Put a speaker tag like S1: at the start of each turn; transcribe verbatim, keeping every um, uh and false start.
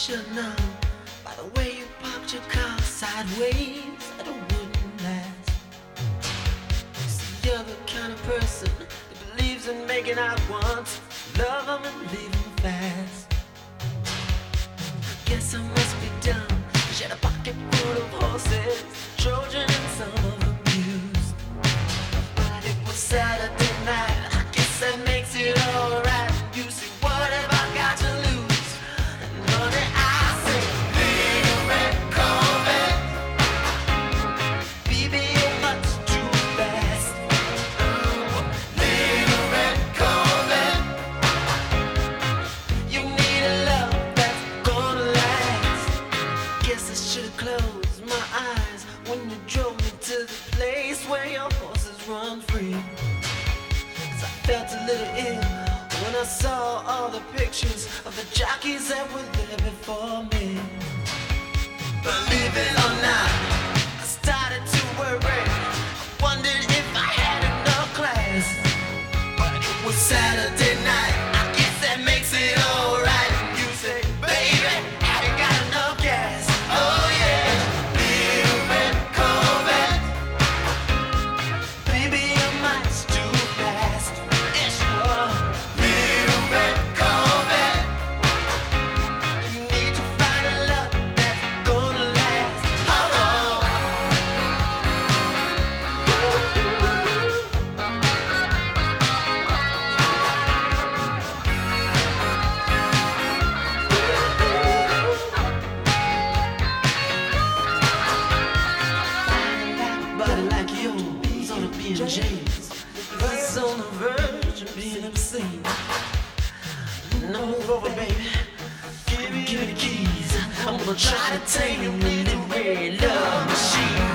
S1: should know by the way you popped your car sideways that it wouldn't last. See, you're the kind of person that believes in making out once, love them and leave them fast. I guess I must be dumb. She had a pocket full of horses, Trojan and some of them used. But it was Saturday night, I guess that makes it alright. You see, what have I got to lose? And honey, I say, little red Corvette, baby, you're much too fast. Oh, little red Corvette, you need a love that's gonna last. Guess I should've closed my eyes when you drove me to the place where your horses run free. 'Cause I felt a little ill when I saw all the pictures of the jockeys that were there before me. Believe it or not, I started to worry. I wondered if I had enough class. But it was Saturday night, I guess that makes it alright. You say, baby, have you got enough gas? Oh yeah, little red Corvette, baby, you're much too fast. Yes, you are. Little red Corvette, you need to find a love that's gonna last. Oh, oh. Body like yours ought to be in James. It's on the verge of being obscene. Now move over, baby. Give me, give me the keys. I'm gonna try to tame you with the red love machine.